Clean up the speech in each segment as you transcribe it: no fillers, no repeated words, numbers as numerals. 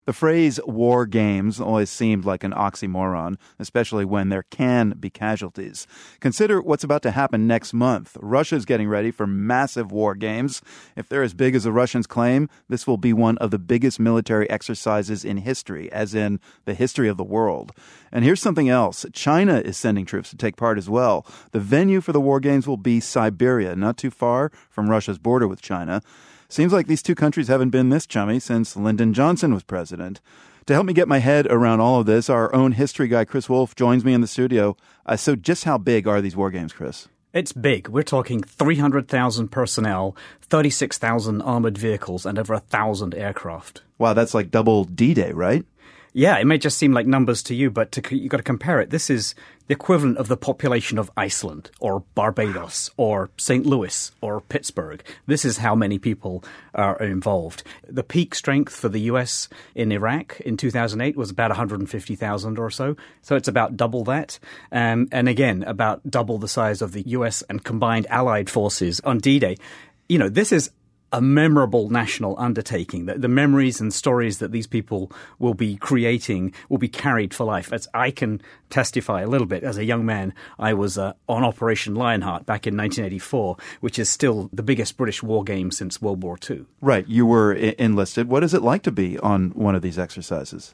The phrase war games always seemed like an oxymoron, especially when there can be casualties. Consider what's about to happen next month. Russia's getting ready for massive war games. If they're as big as the Russians claim, this will be one of the biggest military exercises in history, as in the history of the world. And here's something else. China is sending troops to take part as well. The venue for the war games will be Siberia, not too far from Russia's border with China. Seems like these two countries haven't been this chummy since Lyndon Johnson was president. To help me get my head around all of this, our own history guy, Chris Wolf, joins me in the studio. So just how big are these war games, Chris? It's big. We're talking 300,000 personnel, 36,000 armored vehicles, and over 1,000 aircraft. Wow, that's like double D-Day, right? Yeah, it may just seem like numbers to you, but you've got to compare it. This is the equivalent of the population of Iceland or Barbados or St. Louis or Pittsburgh. This is how many people are involved. The peak strength for the U.S. in Iraq in 2008 was about 150,000 or so. So it's about double that. And again, about double the size of the U.S. and combined allied forces on D-Day. You know, this is a memorable national undertaking. The memories and stories that these people will be creating will be carried for life. As I can testify a little bit, as a young man, I was on Operation Lionheart back in 1984, which is still the biggest British war game since World War II. Right. You were enlisted. What is it like to be on one of these exercises?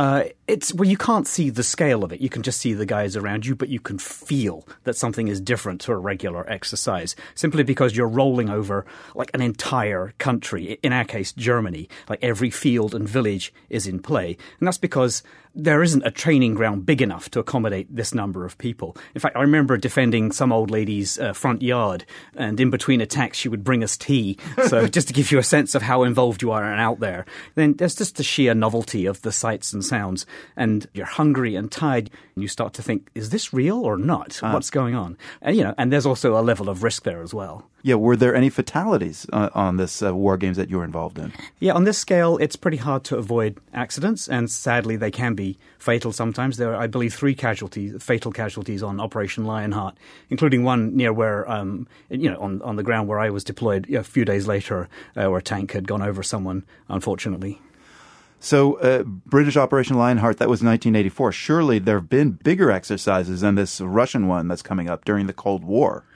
You can't see the scale of it. You can just see the guys around you, but you can feel that something is different to a regular exercise simply because you're rolling over like an entire country. In our case, Germany. Like every field and village is in play. And that's because there isn't a training ground big enough to accommodate this number of people. In fact, I remember defending some old lady's front yard, and in between attacks, she would bring us tea. So just to give you a sense of how involved you are and out there. Then there's just the sheer novelty of the sights and sounds, and you're hungry and tired. And you start to think, is this real or not? What's going on? And there's also a level of risk there as well. Yeah, were there any fatalities on this war games that you were involved in? Yeah, on this scale, it's pretty hard to avoid accidents, and sadly, they can be fatal sometimes. There are, I believe, 3 fatal casualties on Operation Lionheart, including one near where, on the ground where I was deployed a few days later, where a tank had gone over someone, unfortunately. So British Operation Lionheart, that was 1984. Surely there have been bigger exercises than this Russian one that's coming up during the Cold War.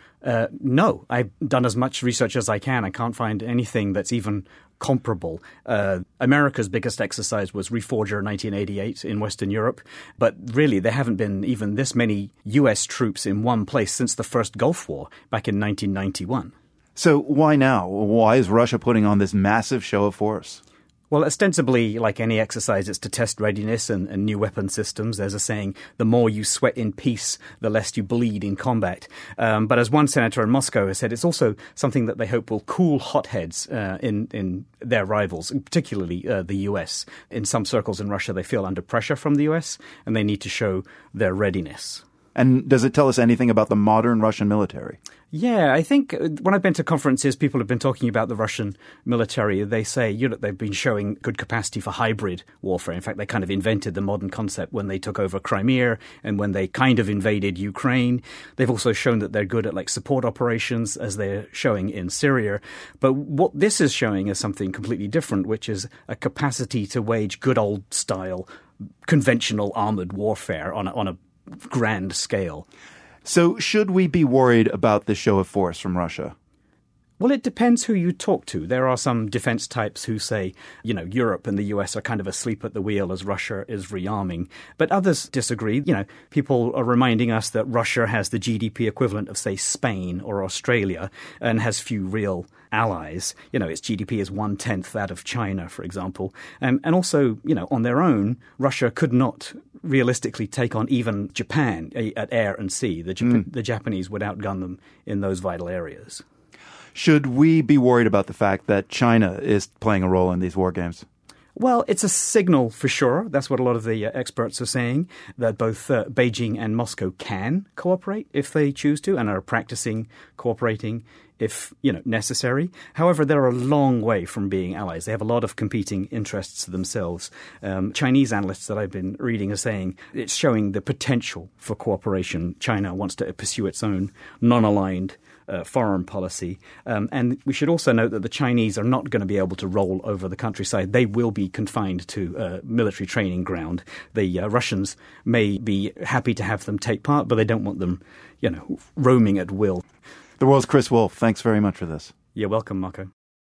No, I've done as much research as I can. I can't find anything that's even comparable. America's biggest exercise was Reforger 1988 in Western Europe. But really, there haven't been even this many U.S. troops in one place since the first Gulf War back in 1991. So why now? Why is Russia putting on this massive show of force? Well, ostensibly, like any exercise, it's to test readiness and new weapon systems. There's a saying, the more you sweat in peace, the less you bleed in combat. But as one senator in Moscow has said, it's also something that they hope will cool hotheads in their rivals, particularly the U.S. In some circles in Russia, they feel under pressure from the U.S., and they need to show their readiness. And does it tell us anything about the modern Russian military? Yeah, I think when I've been to conferences, people have been talking about the Russian military. They say they've been showing good capacity for hybrid warfare. In fact, they kind of invented the modern concept when they took over Crimea and when they kind of invaded Ukraine. They've also shown that they're good at support operations, as they're showing in Syria. But what this is showing is something completely different, which is a capacity to wage good old style conventional armored warfare on a grand scale. So should we be worried about this show of force from Russia? Well, it depends who you talk to. There are some defense types who say, Europe and the US are kind of asleep at the wheel as Russia is rearming. But others disagree. People are reminding us that Russia has the GDP equivalent of, say, Spain or Australia and has few real allies. Its GDP is 1/10 that of China, for example. And also, on their own, Russia could not realistically take on even Japan at air and sea. The Japanese would outgun them in those vital areas. Should we be worried about the fact that China is playing a role in these war games? Well, it's a signal for sure. That's what a lot of the experts are saying, that both Beijing and Moscow can cooperate if they choose to and are practicing cooperating if, necessary. However, they're a long way from being allies. They have a lot of competing interests themselves. Chinese analysts that I've been reading are saying it's showing the potential for cooperation. China wants to pursue its own non-aligned foreign policy. And we should also note that the Chinese are not going to be able to roll over the countryside. They will be confined to military training ground. The Russians may be happy to have them take part, but they don't want them, roaming at will. The World's Chris Wolfe. Thanks very much for this. You're welcome, Marco.